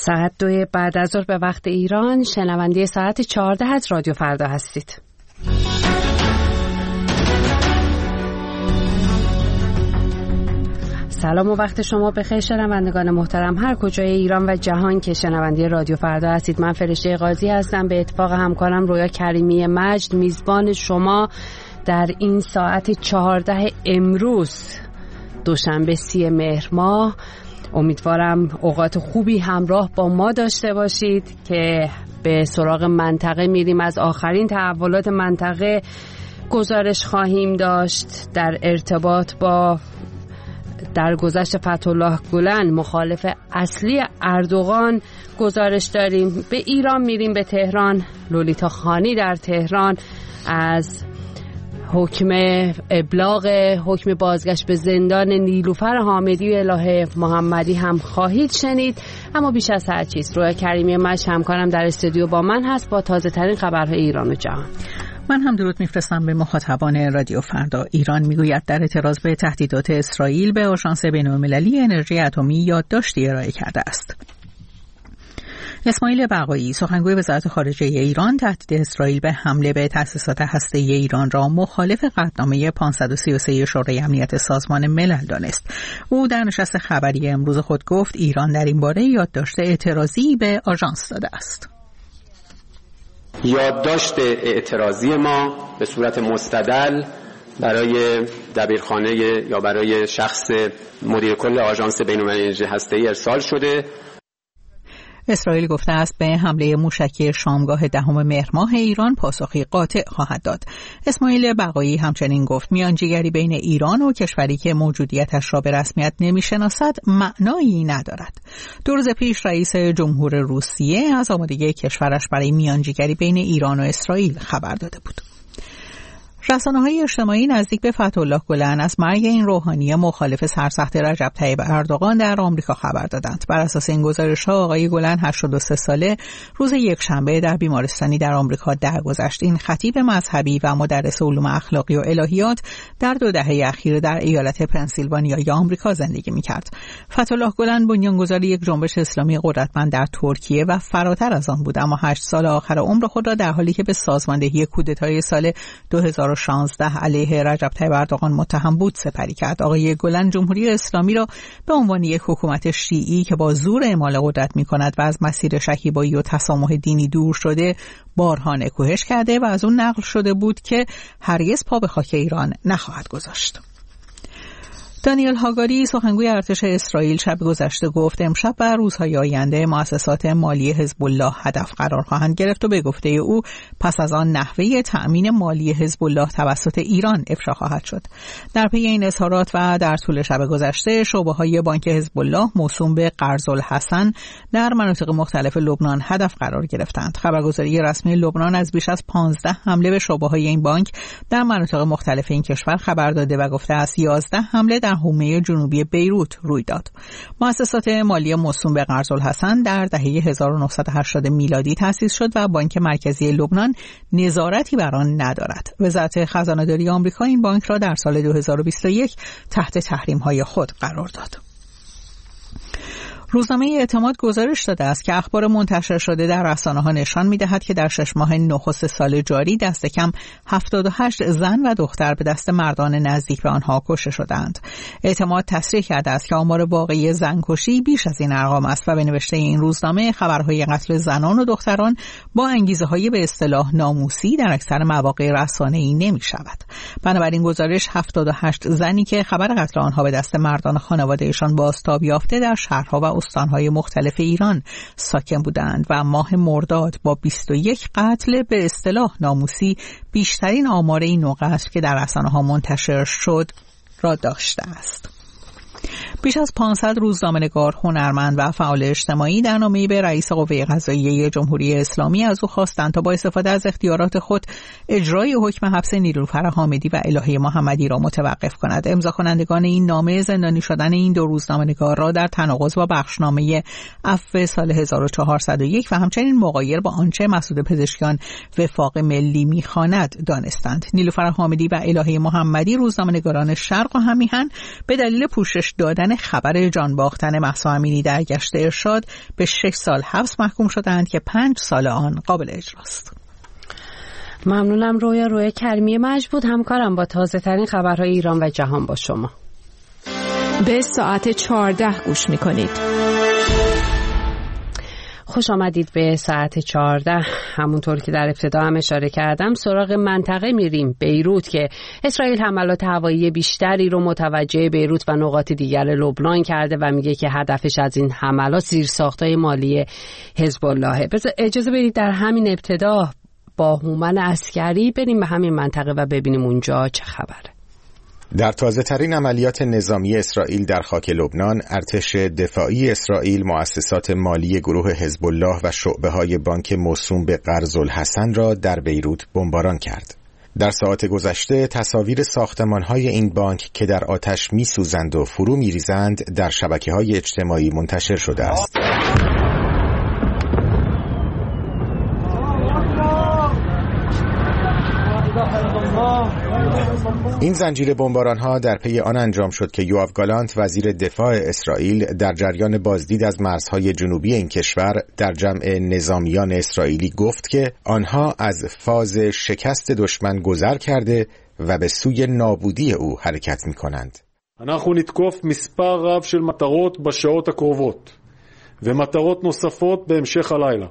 ساعت 2 بعد از ظهر به وقت ایران، شنونده ساعت 14 از رادیو فردا هستید. سلام و وقت شما بخیر شنوندگان محترم هر کجای ایران و جهان که شنونده رادیو فردا هستید. من فرشته قاضی هستم، به اتفاق همکارم رویا کریمی مجد، میزبان شما در این ساعت 14 امروز دوشنبه 30 مهر ماه. امیدوارم اوقات خوبی همراه با ما داشته باشید که به سراغ منطقه میریم. از آخرین تحولات منطقه گزارش خواهیم داشت. در ارتباط با درگذشت فتح‌الله گلن، مخالف اصلی اردوغان، گزارش داریم. به ایران میریم، به تهران. لولیتا خانی در تهران از حکم ابلاغ حکم بازگشت به زندان نیلوفر حامدی و الهه محمدی هم خواهید شنید. اما بیش از هر چیز رویا کریمی مجد همکارم در استودیو با من هست با تازه ترین خبرهای ایران و جهان. من هم درود میفرستم به مخاطبان رادیو فردا. ایران میگوید در اعتراض به تهدیدات اسرائیل به آژانس بین‌المللی انرژی اتمی یادداشتی ارائه کرده است. اسماعیل بقایی، سخنگوی وزارت خارجه ایران، تهدید اسرائیل به حمله به تأسیسات هسته‌ای ایران را مخالف قطعنامه 533 شورای امنیت سازمان ملل دانست. او در نشست خبری امروز خود گفت ایران در این باره یادداشت اعتراضی به آژانس داده است. یادداشت اعتراضی ما به صورت مستدل برای دبیرخانه یا برای شخص مدیر کل آژانس بین‌المللی انرژی هسته‌ای ارسال شده. اسرائیل گفته است به حمله موشکی شامگاه 10 مهر ماه ایران پاسخی قاطع خواهد داد. اسماعیل بقایی همچنین گفت میانجیگری بین ایران و کشوری که موجودیتش را به رسمیت نمیشناسد معنایی ندارد. 2 روز پیش رئیس جمهور روسیه از آمادگی کشورش برای میانجیگری بین ایران و اسرائیل خبر داده بود. رسانه‌های اجتماعی نزدیک به فتح‌الله گلن از مرگ این روحانی مخالف سرسخت رجب طیب اردوغان در آمریکا خبر دادند. بر اساس این گزارش‌ها آقای گلن 83 ساله روز یکشنبه در بیمارستانی در آمریکا درگذشت. این خطیب مذهبی و مدرس علوم اخلاقی و الهیات در 2 دهه اخیر در ایالت پنسیلوانیای آمریکا زندگی می‌کرد. فتح‌الله گلن بنیانگذار یک جنبش اسلامی قدرتمند در ترکیه و فراتر از آن بود، اما 8 سال آخر عمر خود را در حالی که به سازماندهی کودتای سال 2016 علیه رجب طیب اردوغان متهم بود سپری کرد. آقای گلن جمهوری اسلامی را به عنوان یک حکومت شیعی که با زور اعمال قدرت می‌کند و از مسیر شکیبایی و تسامح دینی دور شده بارها نکوهش کرده و از اون نقل شده بود که هرگز پا به خاک ایران نخواهد گذاشت. دانیل هاگاری، سخنگوی ارتش اسرائیل، شب گذشته گفت امشب و روزهای آینده مؤسسات مالی حزب الله هدف قرار خواهند گرفت و به گفته او پس از آن نحوه تأمین مالی حزب الله توسط ایران افشا خواهد شد. در پی این اظهارات و در طول شب گذشته شعبه‌های بانک حزب الله موسوم به قرض‌الحسن در مناطق مختلف لبنان هدف قرار گرفتند. خبرگزاری رسمی لبنان از بیش از 15 حمله به شعبه‌های این بانک در مناطق مختلف این کشور خبر داده و گفته است 11 حمله در حومه جنوبی بیروت روی داد. مؤسسات مالی موسوم به قرض‌الحسن در دهه 1980 میلادی تأسیس شد و بانک مرکزی لبنان نظارتی بر آن ندارد. وزارت خزانه‌داری آمریکا این بانک را در سال 2021 تحت تحریم‌های خود قرار داد. روزنامه اعتماد گزارش داده است که اخبار منتشر شده در رسانه‌ها نشان می‌دهد که در 6 ماه نخست سال جاری دست کم 78 زن و دختر به دست مردان نزدیک به آنها کشته شدند. اعتماد تصریح کرده است که آمار واقعی زنکشی بیش از این ارقام است و به نوشته این روزنامه خبرهای قتل زنان و دختران با انگیزه‌های به اصطلاح ناموسی در اکثر مواقع رسانه‌ای نمی‌شود. بنابراین گزارش 78 زنی که خبر قتل آنها به دست مردان خانواده‌شان بازتاب یافته در شهرها و استانهای مختلف ایران ساکن بودند و ماه مرداد با 21 قتل به اصطلاح ناموسی بیشترین آمار این نوع قتل که در رسانه‌ها منتشر شد را داشته است. بیش از 500 روزنامه‌نگار، هنرمند و فعال اجتماعی در نامه‌ای به رئیس قوه قضاییه جمهوری اسلامی از او خواستند تا با استفاده از اختیارات خود اجرای حکم حبس نیلوفر حامدی و الهه محمدی را متوقف کند. امضا کنندگان این نامه زندانی شدن این 2 روزنامه‌نگار را در تناقض با بخشنامه عفو سال 1401 و همچنین مغایر با آنچه مسعود پزشکیان وفاق ملی می‌خواند دانستند. نیلوفر حامدی و الهه محمدی روزنامه‌نگاران شرق و همیهن به دلیل پوشش دادن دادن خبر جان باختن مهسا امینی در گشت ارشاد به 6 سال حبس محکوم شدند که 5 سال آن قابل اجراست. ممنونم رویا کریمی مجد بود، همکارم با تازه ترین خبرهای ایران و جهان با شما. به ساعت 14 گوش میکنید. خوش آمدید به ساعت 14. همونطور که در ابتدا هم اشاره کردم سراغ منطقه میریم. بیروت که اسرائیل حملات هوایی بیشتری رو متوجه بیروت و نقاط دیگر لبنان کرده و میگه که هدفش از این حملات زیرساخت‌های مالی حزب اللهه. اجازه بدید در همین ابتدا با هومن عسکری بریم به همین منطقه و ببینیم اونجا چه خبره. در تازه ترین عملیات نظامی اسرائیل در خاک لبنان، ارتش دفاعی اسرائیل مؤسسات مالی گروه حزب الله و شعبه‌های بانک موسوم به قرض الحسن را در بیروت بمباران کرد. در ساعات گذشته تصاویر ساختمان‌های این بانک که در آتش می‌سوزند و فرو می‌ریزند در شبکه‌های اجتماعی منتشر شده است. این زنجیره بمباران‌ها در پی آن انجام شد که یوآف گالانت وزیر دفاع اسرائیل در جریان بازدید از مرزهای جنوبی این کشور در جمع نظامیان اسرائیلی گفت که آنها از فاز شکست دشمن گذر کرده و به سوی نابودی او حرکت می‌کنند. אנחנו נתקוף מספר רב של מטרות בשעות הקרובות ומטרות נוספות בהמשך הלילה.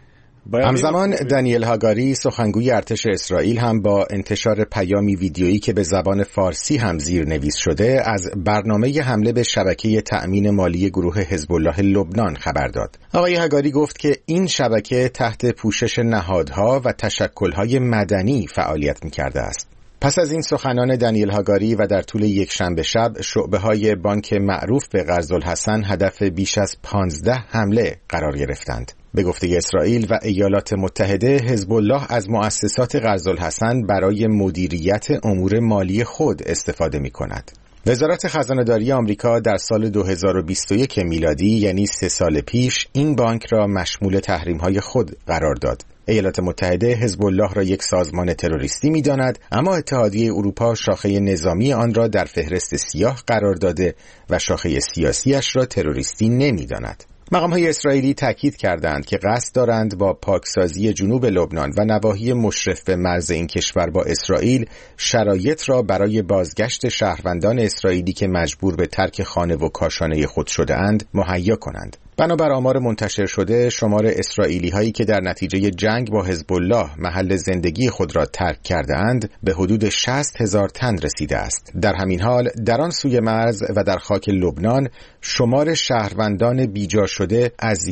همزمان دانیل هاگاری سخنگوی ارتش اسرائیل هم با انتشار پیامی ویدیویی که به زبان فارسی هم زیرنویس شده از برنامه حمله به شبکه تأمین مالی گروه حزب الله لبنان خبر داد. آقای هاگاری گفت که این شبکه تحت پوشش نهادها و تشکل‌های مدنی فعالیت می‌کرده است. پس از این سخنان دانیل هاگاری و در طول یک شنبه شب شعبه‌های بانک معروف به قرض الحسن هدف بیش از 15 حمله قرار گرفتند. به گفته اسرائیل و ایالات متحده، حزب الله از مؤسسات قرض الحسن برای مدیریت امور مالی خود استفاده می‌کند. وزارت خزانه‌داری آمریکا در سال 2021 میلادی یعنی 3 سال پیش این بانک را مشمول تحریم‌های خود قرار داد. ایالات متحده حزب الله را یک سازمان تروریستی می‌داند، اما اتحادیه اروپا شاخه نظامی آن را در فهرست سیاه قرار داده و شاخه سیاسیش را تروریستی نمی‌داند. مقام‌های اسرائیلی تاکید کردند که قصد دارند با پاکسازی جنوب لبنان و نواحی مشرف به مرز این کشور با اسرائیل شرایط را برای بازگشت شهروندان اسرائیلی که مجبور به ترک خانه و کاشانه خود شده‌اند مهیا کنند. بنابر آمار منتشر شده، شمار اسرائیلی هایی که در نتیجه جنگ با حزب الله محل زندگی خود را ترک کرده اند به حدود 60,000 تن رسیده است. در همین حال در آن سوی مرز و در خاک لبنان شمار شهروندان بیجا شده از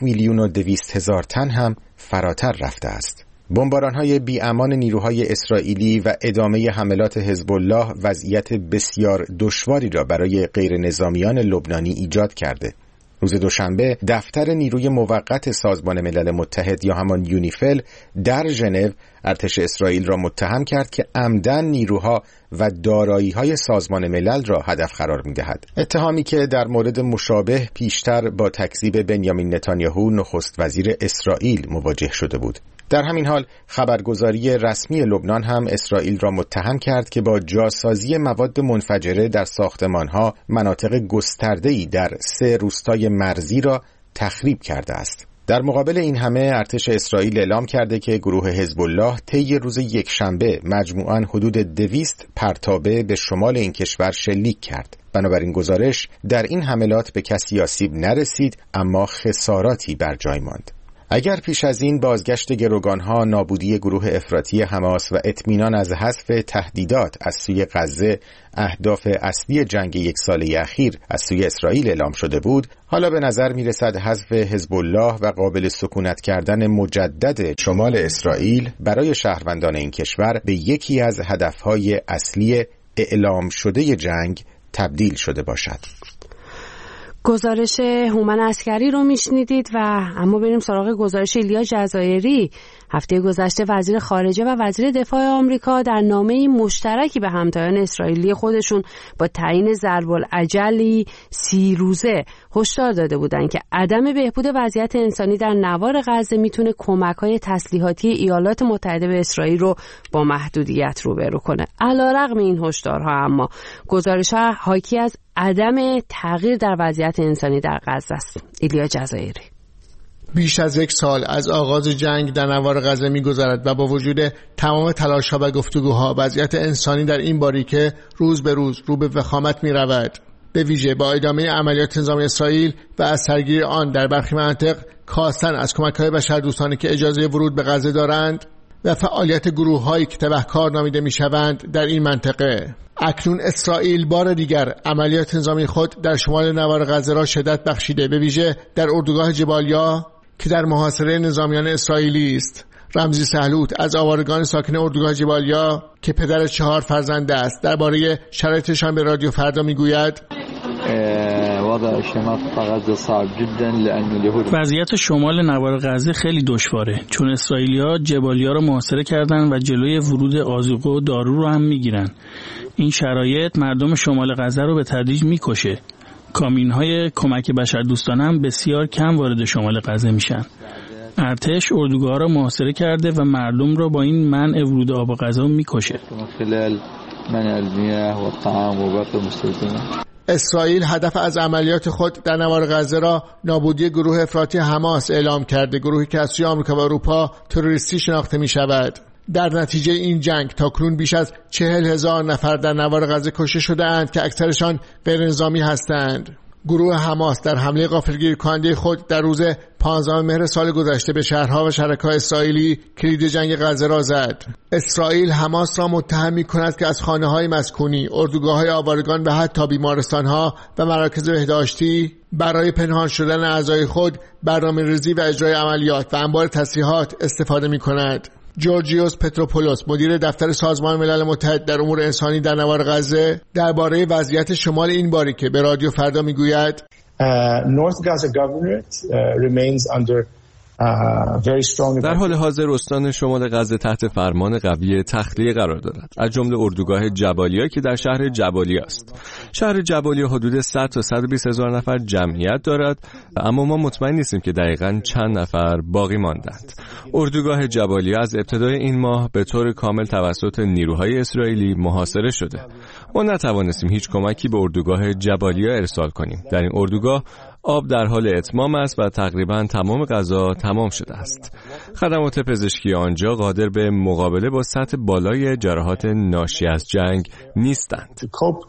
1,200,000 تن هم فراتر رفته است. بمباران‌های بی‌امان نیروهای اسرائیلی و ادامه حملات حزب الله وضعیت بسیار دشواری را برای غیر نظامیان لبنانی ایجاد کرده. روز دوشنبه دفتر نیروی موقت سازمان ملل متحد یا همان یونیفیل در ژنو ارتش اسرائیل را متهم کرد که عمدن نیروها و دارایی‌های سازمان ملل را هدف قرار می‌دهد. اتهامی که در مورد مشابه پیشتر با تکذیب بنیامین نتانیاهو نخست وزیر اسرائیل مواجه شده بود. در همین حال خبرگزاری رسمی لبنان هم اسرائیل را متهم کرد که با جاسازی مواد منفجره در ساختمان‌ها مناطق گسترده‌ای در 3 روستای مرزی را تخریب کرده است. در مقابل این همه ارتش اسرائیل اعلام کرده که گروه حزب الله طی روز یکشنبه مجموعاً حدود 200 پرتابه به شمال این کشور شلیک کرد. بنابراین گزارش در این حملات به کسی آسیب نرسید، اما خساراتی بر جای ماند. اگر پیش از این بازگشت گروگانها، نابودی گروه افراطی حماس و اطمینان از حذف تهدیدات از سوی غزه اهداف اصلی جنگ 1 ساله اخیر از سوی اسرائیل اعلام شده بود، حالا به نظر میرسد حذف حزب الله و قابل سکونت کردن مجدد شمال اسرائیل برای شهروندان این کشور به یکی از هدفهای اصلی اعلام شده جنگ تبدیل شده باشد. گزارش هومن عسکری رو میشنیدید و اما بریم سراغ گزارش ایلیا جزایری. هفته گذشته وزیر خارجه و وزیر دفاع آمریکا در نامه‌ای مشترکی به همتایان اسرائیلی خودشون با تعیین ضرب‌الاجلی 30 روزه هشدار داده بودند که عدم بهبود وضعیت انسانی در نوار غزه میتونه کمک‌های تسلیحاتی ایالات متحده به اسرائیل رو با محدودیت روبرو کنه. علیرغم این هشدارها اما گزارش‌ها حاکی از عدم تغییر در وضعیت انسانی در غزه است. ایلیا جزایری. بیش از 1 سال از آغاز جنگ در نوار غزه می‌گذرد و با وجود تمام تلاش‌ها و گفتگوها وضعیت انسانی در این باریکه روز به روز رو به وخامت می‌رود. به ویژه با ادامه عملیات نظامی اسرائیل و از سرگیری آن در برخی مناطق کاستن از کمک‌های بشردوستانه که اجازه ورود به غزه دارند و فعالیت گروه‌هایی که تبهکار نامیده می‌شوند در این منطقه. اکنون اسرائیل بار دیگر عملیات نظامی خود در شمال نوار غزه را شدت بخشیده، به ویژه در اردوگاه جبالیا که در محاصره نظامیان اسرائیلی است. رمزی سهلوت از آوارگان ساکن اردوگاه جبالیا که پدر 4 فرزند است درباره شرایطشان به رادیو فردا میگوید: وضعیت شمال نوار غزه خیلی دشواره چون اسرائیلی‌ها جبالیا را محاصره کردن و جلوی ورود آذوقه و دارو رو هم میگیرن. این شرایط مردم شمال غزه رو به تدریج میکشه. کامیون‌های کمک بشردوستانه هم بسیار کم وارد شمال غزه میشن. ارتش اردوگاه را محاصره کرده و مردم را با این منع ورود آب غذا میکشه. اسرائیل هدف از عملیات خود در نوار غزه را نابودی گروه افراطی حماس اعلام کرده، گروهی که از سوی آمریکا و اروپا تروریستی شناخته می شود. در نتیجه این جنگ تاکنون بیش از 40,000 نفر در نوار غزه کشته شده اند که اکثرشان غیر نظامی هستند. گروه حماس در حمله غافلگیر کننده خود در روز 15 مهر سال گذشته به شهرها و شهرک‌های اسرائیلی کلید جنگ غزه را زد. اسرائیل حماس را متهم می‌کند که از خانه‌های مسکونی، اردوگاه‌های آوارگان و حتی بیمارستان‌ها و مراکز بهداشتی برای پنهان شدن اعضای خود برنامه‌ریزی و اجرای عملیات و انبار تسلیحات استفاده می‌کند. جورجیوس پتروپولوس مدیر دفتر سازمان ملل متحد در امور انسانی در نوار غزه درباره وضعیت شمال این باریکه به رادیو فردا میگوید: North Gaza governorate remains under در حال حاضر استان شمال غزه تحت فرمان قوی تخلیه قرار دارد، از جمله اردوگاه جبالیا که در شهر جبالیا است. شهر جبالیا حدود 100 تا 120 هزار نفر جمعیت دارد، اما ما مطمئن نیستیم که دقیقاً چند نفر باقی ماندند. اردوگاه جبالیا از ابتدای این ماه به طور کامل توسط نیروهای اسرائیلی محاصره شده. ما نتوانستیم هیچ کمکی به اردوگاه جبالیا ارسال کنیم. در این اردوگاه آب در حال اتمام است و تقریباً تمام غذا تمام شده است. خدمات پزشکی آنجا قادر به مقابله با سطح بالای جراحات ناشی از جنگ نیستند.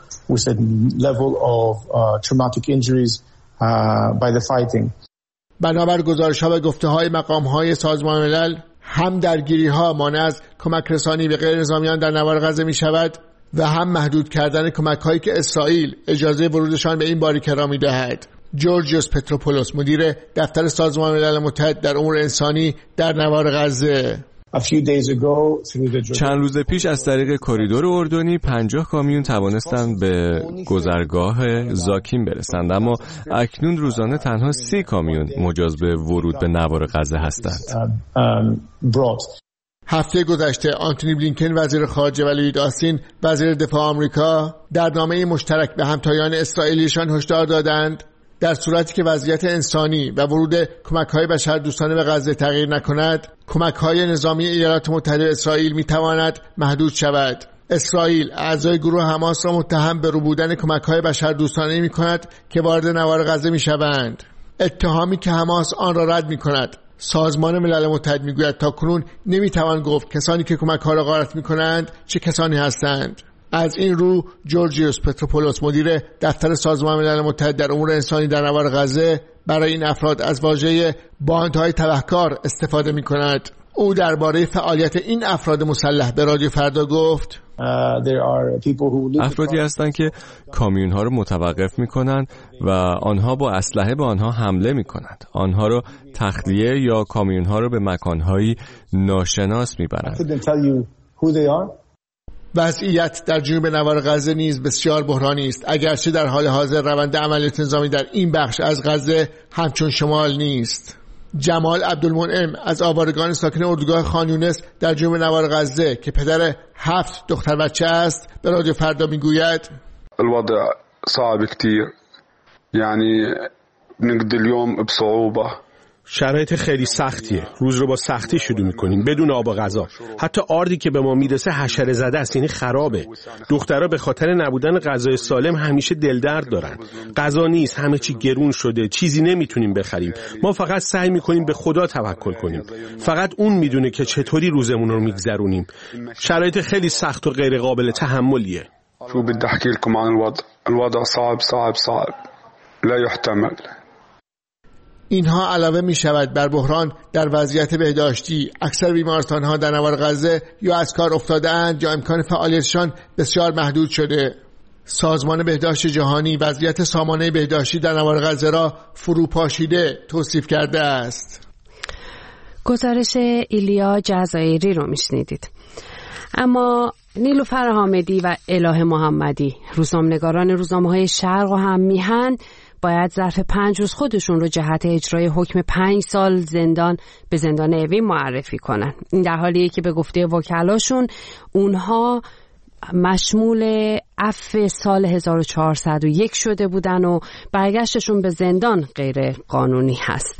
بنابر گزارش‌ها و گفته‌های مقام‌های سازمان ملل، هم درگیری‌ها مانع از کمک رسانی به غیر نظامیان در نوار غزه می‌شود و هم محدود کردن کمک‌هایی که اسرائیل اجازه ورودشان به این باریکه را می‌دهد. جورجیوس پتروپولوس مدیر دفتر سازمان ملل متحد در امور انسانی در نوار غزه: چند روز پیش از طریق کریدور اردنی 50 کامیون توانستند به گذرگاه زاکین برسند، اما اکنون روزانه تنها 30 کامیون مجاز به ورود به نوار غزه هستند. هفته گذشته آنتونی بلینکن وزیر خارجه و لوید آستین وزیر دفاع آمریکا در نامه مشترک به همتایان اسرائیلیشان هشدار دادند در صورتی که وضعیت انسانی و ورود کمک‌های بشردوستانه به غزه تغییر نکند، کمک‌های نظامی ایالات متحده اسرائیل می‌تواند محدود شود. اسرائیل اعضای گروه حماس را متهم به ربودن کمک‌های بشردوستانه می‌کند که وارد نوار غزه می‌شوند. اتهامی که حماس آن را رد می‌کند. سازمان ملل متحد می‌گوید تاکنون نمی‌توان گفت کسانی که کمک‌ها را غارت می‌کنند چه کسانی هستند. از این رو جورجیوس پتروپولوس مدیر دفتر سازمان ملل متحد در امور انسانی در نوار غزه برای این افراد از واژه باندهای تبهکار استفاده می‌کند. او درباره فعالیت این افراد مسلح به رادیو فردا گفت: افرادی هستند که کامیون‌ها را متوقف می‌کنند و آنها با اسلحه به آنها حمله می‌کنند. آنها را تخلیه یا کامیون‌ها را به مکان‌هایی ناشناس می‌برند. وضعیت در جنوب نوار غزه نیز بسیار بحرانی است، اگرچه در حال حاضر روند عملیات نظامی در این بخش از غزه همچون شمال نیست. جمال عبدالمنعم از آوارگان ساکن اردوگاه خان یونس در جنوب نوار غزه که پدر 7 دختر بچه است به رادیو فردا میگوید الوضع صعب كتير يعني نقضي اليوم بصعوبة. شرایط خیلی سختیه. روز رو با سختی شروع میکنیم بدون آب و غذا. حتی آردی که به ما میرسه حشره زده است، یعنی خرابه. دخترها به خاطر نبودن غذای سالم همیشه دلدرد دارن. غذا نیست، همه چی گرون شده، چیزی نمیتونیم بخریم. ما فقط سعی میکنیم به خدا توکل کنیم. فقط اون میدونه که چطوری روزمون رو میگذرونیم. شرایط خیلی سخت و غیر قابل تحملیه. شو بدي احكي لكم عن الوضع صعب صعب صعب لا يحتمل. اینها علاوه می شود بر بحران در وضعیت بهداشتی. اکثر بیمارستان‌ها در نوار غزه یا از کار افتاده‌اند یا امکان فعالیتشان بسیار محدود شده. سازمان بهداشت جهانی وضعیت سامانه بهداشتی در نوار غزه را فروپاشیده توصیف کرده است. گزارش ایلیا جزایری رو میشنیدید. اما نیلوفر حامدی و اله محمدی، روزنامه‌نگاران روزنامه‌های شرق و هم میهن، باید ظرف 5 روز خودشون رو جهت اجرای حکم 5 سال زندان به زندان اوین معرفی کنن. این در حالیه که به گفته وکلاشون اونها مشمول عفو سال 1401 شده بودن و برگشتشون به زندان غیر قانونی هست.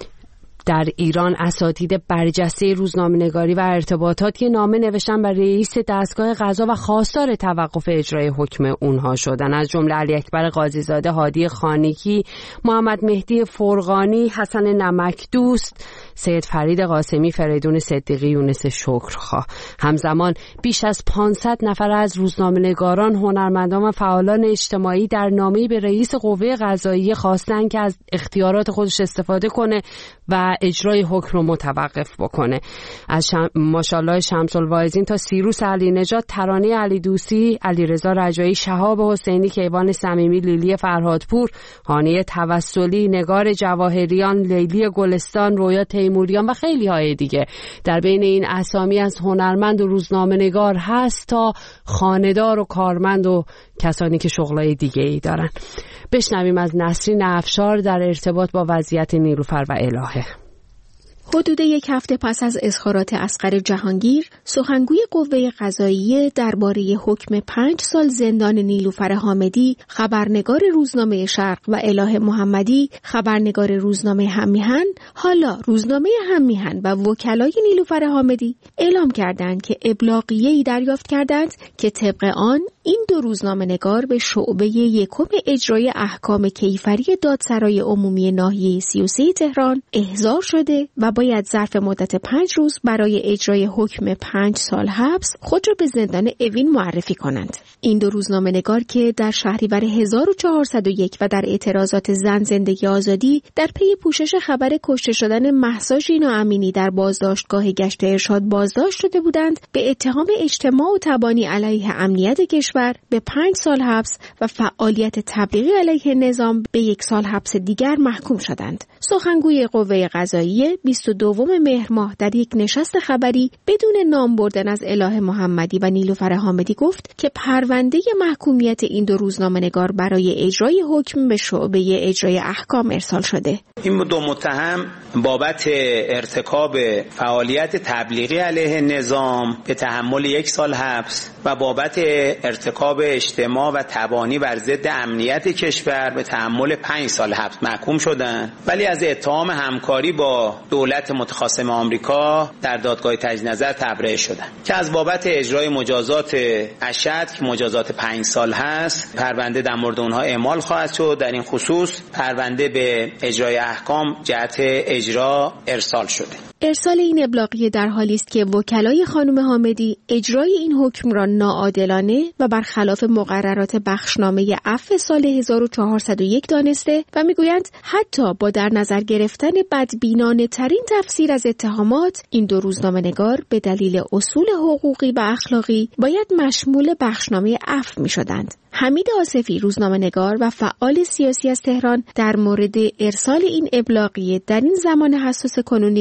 در ایران اساتید برجسته روزنامه‌نگاری و ارتباطات که نامه نوشتن بر رئیس دستگاه قضا و خواستار توقف اجرای حکم اونها شدن، از جمله علی اکبر قاضیزاده، هادی خانیکی، محمد مهدی فرغانی، حسن نمکدوست، سید فرید قاسمی، فریدون صدیقی، یونس شکرخواه. همزمان بیش از 500 نفر از روزنامه‌نگاران، هنرمندان و فعالان اجتماعی در نامه‌ای به رئیس قوه قضاییه خواستن که از اختیارات خودش استفاده کنه و اجرای حکم رو متوقف بکنه. از ماشاءالله شمس الواعظین تا سیروس علی نژاد، ترانه علی دوسی، علیرضا رجایی، شهاب حسینی، کیوان صمیمی، لیلی فرهادپور، هانیه توسلی، نگار جواهریان، لیلی گلستان، رویا تیموریان و خیلی های دیگه. در بین این اسامی از هنرمند و روزنامه‌نگار هست تا خانه‌دار و کارمند و کسانی که شغلای دیگه ای دارن. بشنویم از نسرین افشار در ارتباط با وضعیت نیلوفر و الهه. حدود 1 هفته پس از اظهارات اصغر جهانگیر، سخنگوی قوه قضاییه درباره حکم 5 سال زندان نیلوفر حامدی، خبرنگار روزنامه شرق و اله محمدی، خبرنگار روزنامه هممیهن، حالا روزنامه هممیهن و وکلای نیلوفر حامدی اعلام کردند که ابلاغیه‌ای دریافت کردند که طبق آن این 2 روزنامه‌نگار به شعبه 1 اجرای احکام کیفری دادسرای عمومی ناحیه 33 تهران احضار شده و باید ظرف مدت 5 روز برای اجرای حکم 5 سال حبس خود را به زندان اوین معرفی کنند. این 2 روزنامه‌نگار که در شهریور 1401 و در اعتراضات زن زندگی آزادی در پی پوشش خبر کشته شدن مهسا ژینا امینی در بازداشتگاه گشت ارشاد بازداشت شده بودند، به اتهام اجتماع و تبانی علیه امنیت کشور به 5 سال حبس و فعالیت تبلیغی علیه نظام به 1 سال حبس دیگر محکوم شدند. سخنگوی قوه قضاییه 22 مهر ماه در یک نشست خبری بدون نام بردن از اله محمدی و نیلوفر حامدی گفت که پرونده محکومیت این 2 روزنامه‌نگار برای اجرای حکم به شعبه اجرای احکام ارسال شده. این 2 متهم بابت ارتکاب فعالیت تبلیغی علیه نظام به تحمل 1 سال حبس و بابت ارتکاب اجتماع و تبانی بر ضد امنیت کشور به تحمل 5 سال حبس محکوم شدند، ولی از اتهام همکاری با دولت متخاصم آمریکا در دادگاه تجدید نظر تبرئه شدند که از بابت اجرای مجازات اشد که مجازات 5 سال هست، پرونده در مورد اونها اعمال خواهد شد. در این خصوص پرونده به اجرای احکام جهت اجرا ارسال شده. ارسال این ابلاغیه در حالی است که وکلای خانم حامدی اجرای این حکم را ناعادلانه و برخلاف مقررات بخشنامه عفو سال 1401 دانسته و میگویند حتی با در نظر گرفتن بدبینانه ترین تفسیر از اتهامات، این 2 روزنامه‌نگار به دلیل اصول حقوقی و اخلاقی باید مشمول بخشنامه عفو میشدند. حمید آصفی، روزنامه‌نگار و فعال سیاسی از تهران، در مورد ارسال این ابلاغیه در این زمان حساس کنونی میگوید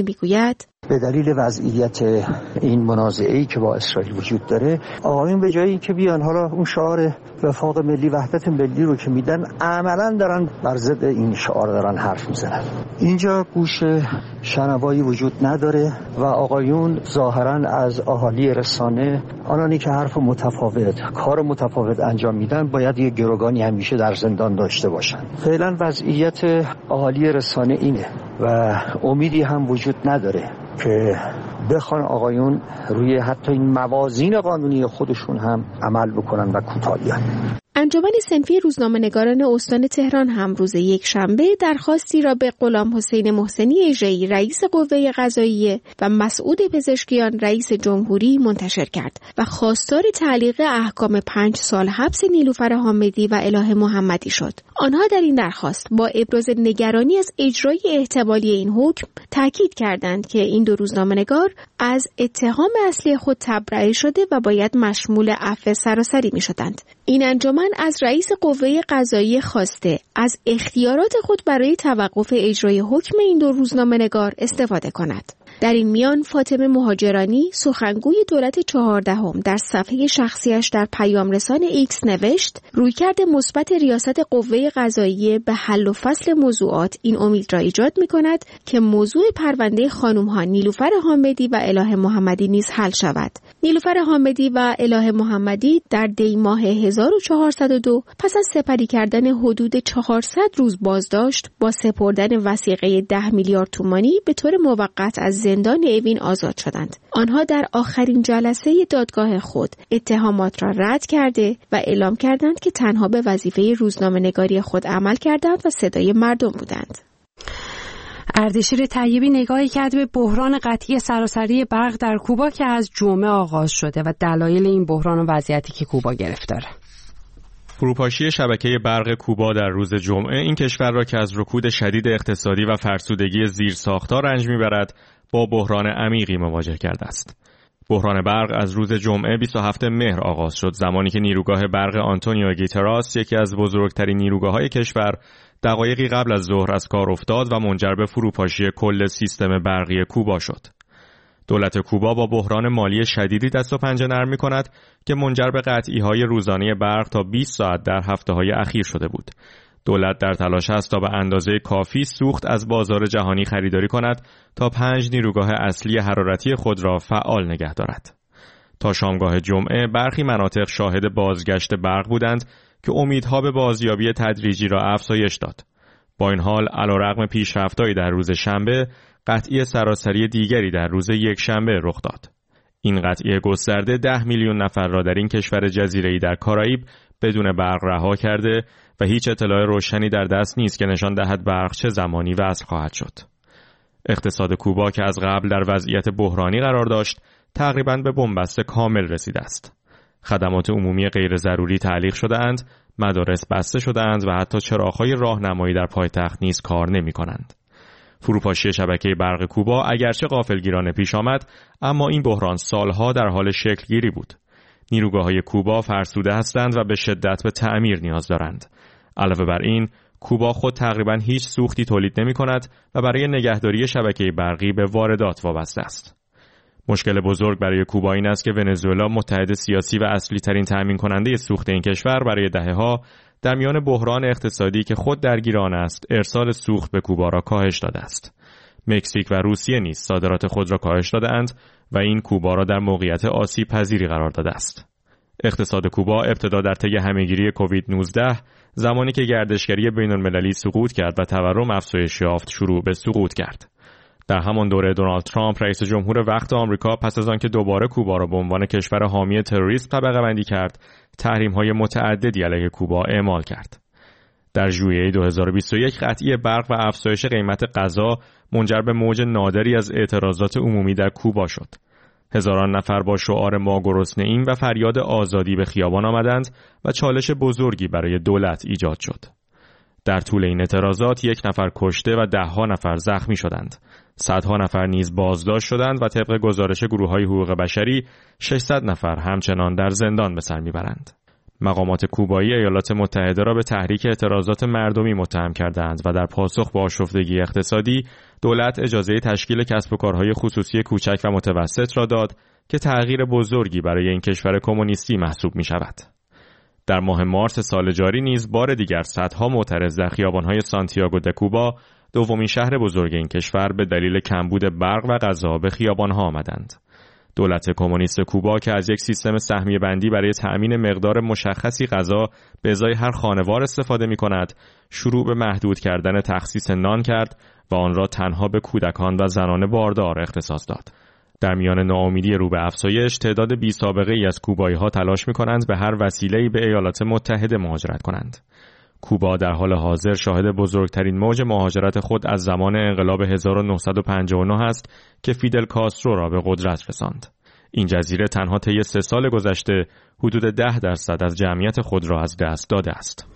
میگوید به دلیل وضعیت این منازعه‌ای که با اسرائیل وجود داره، آقایون به جای اینکه بیان حالا اون شعار وفاق ملی، وحدت ملی رو که میدن، عملاً دارن بر ضد این شعار دارن حرف میزنن. اینجا گوش شنوایی وجود نداره و آقایون ظاهراً از اهالی رسانه، آنانی که حرف متفاوت، کار متفاوت انجام میدن، باید یه گروگانی همیشه در زندان داشته باشن. فعلا وضعیت اهالی رسانه اینه و امیدی هم وجود نداره که بخوان آقایون روی حتی این موازین قانونی خودشون هم عمل بکنن و کوتاه بیان. انجمن صنفی روزنامه‌نگاران استان تهران هم روز یکشنبه درخواستی را به غلام حسین محسنی اژه‌ای رئیس قوه قضاییه و مسعود پزشکیان رئیس جمهوری منتشر کرد و خواستار تعلیق احکام 5 سال حبس نیلوفر حامدی و اله محمدی شد. آنها در این درخواست با ابراز نگرانی از اجرای احتمالی این حکم تاکید کردند که این دو روزنامه‌نگار از اتهام اصلی خود تبرئه شده و باید مشمول عفو سراسری می‌شدند. این انجمن از رئیس قوه قضاییه خواسته از اختیارات خود برای توقف اجرای حکم این دو روزنامه‌نگار استفاده کند. در این میان فاطمه مهاجرانی سخنگوی دولت 14 در صفحه شخصیش در پیام رسان ایکس نوشت: رویکرد مثبت ریاست قوه قضاییه به حل و فصل موضوعات این امید را ایجاد می‌کند که موضوع پرونده خانم‌ها نیلوفر حامدی و اله محمدی نیز حل شود. نیلوفر حامدی و اله محمدی در دی ماه 1402 پس از سپری کردن حدود 400 روز بازداشت با سپردن وثیقه 10 میلیارد تومانی به طور موقت از زندان اوین آزاد شدند. آنها در آخرین جلسه دادگاه خود اتهامات را رد کرده و اعلام کردند که تنها به وظیفه روزنامه‌نگاری خود عمل کردند و صدای مردم بودند. اردشیر طیبی نگاهی کرد به بحران قطعی سراسری برق در کوبا که از جمعه آغاز شده و دلایل این بحران و وضعیتی که کوبا گرفتاره. فروپاشی شبکه برق کوبا در روز جمعه این کشور را که از رکود شدید اقتصادی و فرسودگی زیرساخت‌ها رنج می‌برد با بحران عمیقی مواجه کرده است. بحران برق از روز جمعه 27 مهر آغاز شد، زمانی که نیروگاه برق آنتونیو گیتراس، یکی از بزرگترین نیروگاه‌های کشور، دقایقی قبل از ظهر از کار افتاد و منجر به فروپاشی کل سیستم برقی کوبا شد. دولت کوبا با بحران مالی شدیدی دست و پنجه نرم می‌کند که منجر به قطعی‌های روزانه برق تا 20 ساعت در هفته‌های اخیر شده بود. دولت در تلاش است تا به اندازه کافی سوخت از بازار جهانی خریداری کند تا 5 نیروگاه اصلی حرارتی خود را فعال نگه دارد. تا شامگاه جمعه برخی مناطق شاهد بازگشت برق بودند که امیدها به بازیابی تدریجی را افزایش داد. با این حال علیرغم پیشرفت‌هایی در روز شنبه، قطعی سراسری دیگری در روز یکشنبه رخ داد. این قطعی گسترده 10 میلیون نفر را در این کشور جزیره‌ای در کارائیب بدون برق رها کرده و هیچ اطلاع روشنی در دست نیست که نشان دهد برق چه زمانی وصل خواهد شد. اقتصاد کوبا که از قبل در وضعیت بحرانی قرار داشت، تقریباً به بنبست کامل رسیده است. خدمات عمومی غیر ضروری تعلیق شده‌اند، مدارس بسته شده‌اند و حتی چراغ‌های راهنمایی در پایتخت نیز کار نمی‌کنند. فروپاشی شبکه برق کوبا اگرچه غافلگیرانه پیش آمد، اما این بحران سالها در حال شکل‌گیری بود. نیروگاه‌های کوبا فرسوده هستند و به شدت به تعمیر نیاز دارند. علاوه بر این، کوبا خود تقریباً هیچ سوختی تولید نمی‌کند و برای نگهداری شبکه برقی به واردات وابسته است. مشکل بزرگ برای کوبا این است که ونزوئلا متحد سیاسی و اصلی ترین تامین کننده سوخت این کشور برای دهه‌ها در میان بحران اقتصادی که خود درگیر آن است، ارسال سوخت به کوبا را کاهش داده است. مکزیک و روسیه نیز صادرات خود را کاهش داده‌اند و این کوبا را در موقعیت آسیب پذیری قرار داده است. اقتصاد کوبا ابتدا در طی همه‌گیری کووید 19 زمانی که گردشگری بین‌المللی سقوط کرد و تورم افزایش یافت شروع به سقوط کرد. در همان دوره دونالد ترامپ رئیس جمهور وقت آمریکا پس از آنکه دوباره کوبا را به عنوان کشور حامی تروریسم طبقه‌بندی کرد، تحریم‌های متعددی علیه کوبا اعمال کرد. در ژوئیه 2021 قطعی برق و افزایش قیمت غذا منجر به موج نادری از اعتراضات عمومی در کوبا شد. هزاران نفر با شعار ما گرسنه‌ایم و فریاد آزادی به خیابان آمدند و چالش بزرگی برای دولت ایجاد شد. در طول این اعتراضات 1 نفر کشته و 10 نفر زخمی شدند. صدها نفر نیز بازداشت شدند و طبق گزارش گروه‌های حقوق بشری 600 نفر همچنان در زندان به سر میبرند. مقامات کوبایی ایالات متحده را به تحریک اعتراضات مردمی متهم کردند و در پاسخ به آشفتگی اقتصادی دولت اجازه تشکیل کسب و کارهای خصوصی کوچک و متوسط را داد که تغییر بزرگی برای این کشور کمونیستی محسوب می شود. در ماه مارس سال جاری نیز بار دیگر صدها معترض در خیابان‌های سانتیاگو د کوبا، دومین شهر بزرگ این کشور، به دلیل کمبود برق و غذا به خیابان‌ها آمدند. دولت کمونیست کوبا که از یک سیستم سهمیه بندی برای تأمین مقدار مشخصی غذا به ازای هر خانوار استفاده می‌کند، شروع به محدود کردن تخصیص نان کرد و آن را تنها به کودکان و زنان باردار اختصاص داد. در میان ناامیدی رو به افزایش، تعداد بی‌سابقه‌ای از کوبایی‌ها تلاش می‌کنند به هر وسیله‌ای به ایالات متحده مهاجرت کنند. کوبا در حال حاضر شاهد بزرگترین موج مهاجرت خود از زمان انقلاب 1959 است که فیدل کاسترو را به قدرت رساند. این جزیره تنها طی 3 سال گذشته حدود 10% از جمعیت خود را از دست داده است.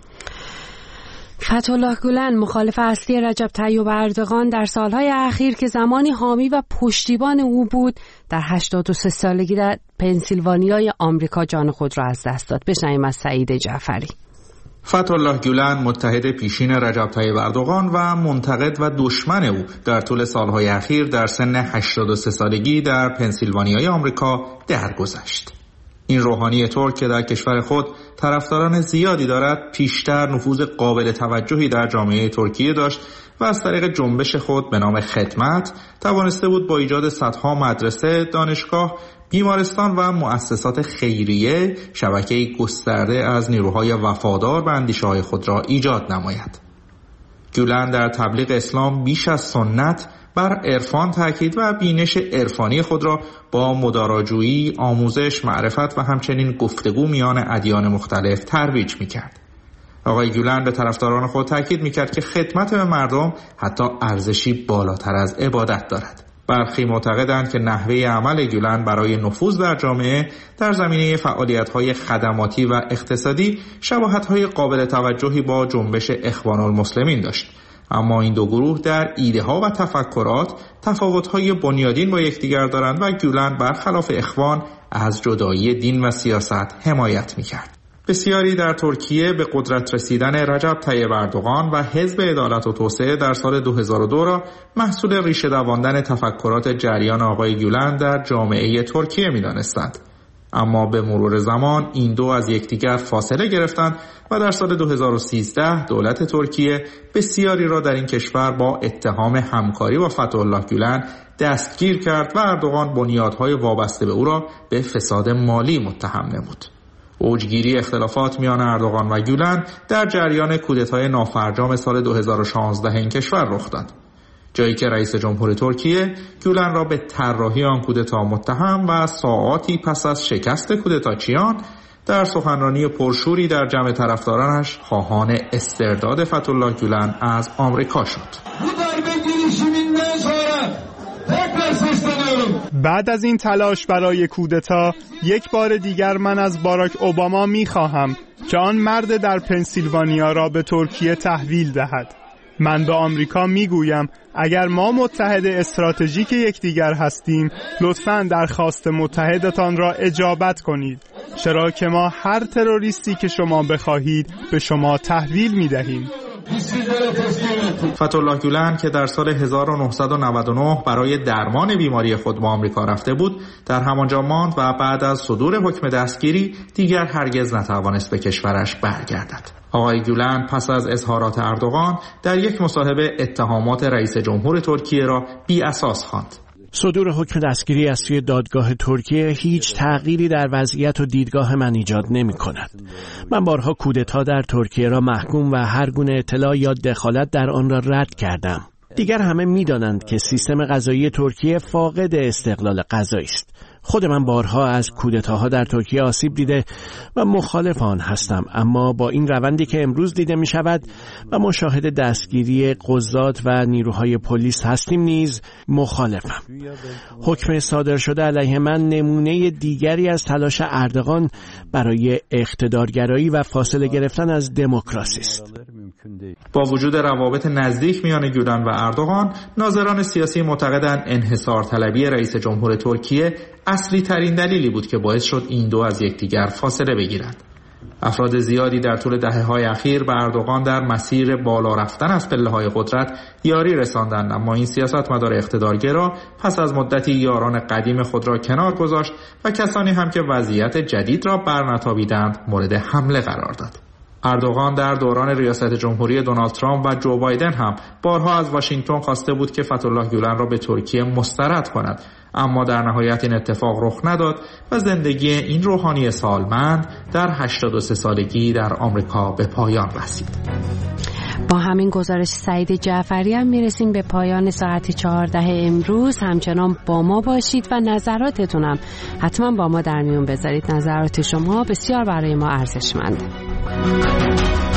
فتح‌الله گولن، مخالف اصلی رجب طیب اردوغان، در سالهای اخیر که زمانی حامی و پشتیبان او بود، در 83 سالگی در پنسیلوانیای آمریکا جان خود را از دست داد. بشنویم از سعید جعفری. فتح‌الله گولن، متحد پیشین رجب طیب اردوغان و منتقد و دشمن او، در طول سالهای اخیر در سن 83 سالگی در پنسیلوانیای آمریکا درگذشت. این روحانی ترک که در کشور خود طرفداران زیادی دارد، پیشتر نفوذ قابل توجهی در جامعه ترکیه داشت و از طریق جنبش خود به نام خدمت توانسته بود با ایجاد صدها مدرسه، دانشگاه، بیمارستان و مؤسسات خیریه شبکه‌ای گسترده از نیروهای وفادار به اندیشه‌های خود را ایجاد نماید. گولن در تبلیغ اسلام بیش از سنت بر عرفان تاکید و بینش عرفانی خود را با مداراجویی، آموزش، معرفت و همچنین گفتگو میان ادیان مختلف ترویج می‌کرد. آقای گولن به طرفداران خود تاکید می‌کرد که خدمت به مردم حتی ارزشی بالاتر از عبادت دارد. برخی معتقدند که نحوه عمل گولن برای نفوذ در جامعه در زمینه فعالیت‌های خدماتی و اقتصادی شباهت‌های قابل توجهی با جنبش اخوان المسلمین داشت. اما این دو گروه در ایده‌ها و تفکرات تفاوت‌های بنیادین با یکدیگر دارند و گولن برخلاف اخوان از جدایی دین و سیاست حمایت می‌کرد. بسیاری در ترکیه به قدرت رسیدن رجب طیب اردوغان و حزب عدالت و توسعه در سال 2002 را محصول ریشه دواندن تفکرات جریان آقای گولن در جامعه ترکیه می‌دانستند. اما به مرور زمان این دو از یکدیگر فاصله گرفتند و در سال 2013 دولت ترکیه بسیاری را در این کشور با اتهام همکاری با فتح‌الله گولن دستگیر کرد و اردوغان بنیادهای وابسته به او را به فساد مالی متهم نمود. اوجگیری اختلافات میان اردوغان و گولن در جریان کودتای نافرجام سال 2016 این کشور رخ داد، جایی که رئیس جمهور ترکیه گولن را به طراحی آن کودتا متهم و ساعاتی پس از شکست کودتاچیان در سخنرانی پرشوری در جمع طرفدارانش خواهان استرداد فتح‌الله گولن از آمریکا شد. بعد از این تلاش برای کودتا، یک بار دیگر من از باراک اوباما می‌خواهم که آن مرد در پنسیلوانیا را به ترکیه تحویل دهد. من به آمریکا میگویم اگر ما متحد استراتژیک یکدیگر هستیم، لطفاً درخواست متحدتان را اجابت کنید، چرا که ما هر تروریستی که شما بخواهید به شما تحویل میدهیم. فتح‌الله گولن که در سال 1999 برای درمان بیماری خود به آمریکا رفته بود، در همانجا ماند و بعد از صدور حکم دستگیری دیگر هرگز نتوانست به کشورش برگردد. آقای گولن پس از اظهارات اردوغان در یک مصاحبه اتهامات رئیس جمهور ترکیه را بی اساس خواند. صدور حکم دستگیری از سوی دادگاه ترکیه هیچ تغییری در وضعیت و دیدگاه من ایجاد نمی کند. من بارها کودتا در ترکیه را محکوم و هر گونه اطلاع یا دخالت در آن را رد کردم. دیگر همه می دانند که سیستم قضایی ترکیه فاقد استقلال قضایی است. خود من بارها از کودتاها در ترکیه آسیب دیده و مخالف آن هستم، اما با این روندی که امروز دیده می شود و مشاهد دستگیری قضات و نیروهای پلیس هستیم نیز مخالفم. حکم صادر شده علیه من نمونه دیگری از تلاش اردوغان برای اقتدارگرایی و فاصله گرفتن از دموکراسی است. با وجود روابط نزدیک میان گولن و اردوغان، ناظران سیاسی معتقدند انحصار طلبی رئیس جمهور ترکیه اصلی ترین دلیلی بود که باعث شد این دو از یکدیگر فاصله بگیرند. افراد زیادی در طول دهه‌های اخیر به اردوغان در مسیر بالا رفتن از پله‌های قدرت یاری رساندند، اما این سیاستمدار اقتدارگرا پس از مدتی یاران قدیم خود را کنار گذاشت و کسانی هم که وضعیت جدید را برنتابیدند مورد حمله قرار داد. اردوغان در دوران ریاست جمهوری دونالد ترامپ و جو بایدن هم بارها از واشنگتن خواسته بود که فتح‌الله گولن را به ترکیه مسترد کند، اما در نهایت این اتفاق رخ نداد و زندگی این روحانی سالمند در 83 سالگی در آمریکا به پایان رسید. با همین گزارش سعید جعفری هم میرسیم به پایان ساعت 14 امروز. همچنان با ما باشید و نظراتتونم حتما با ما در میون بذارید. نظرات شما بسیار برای ما ارزشمنده.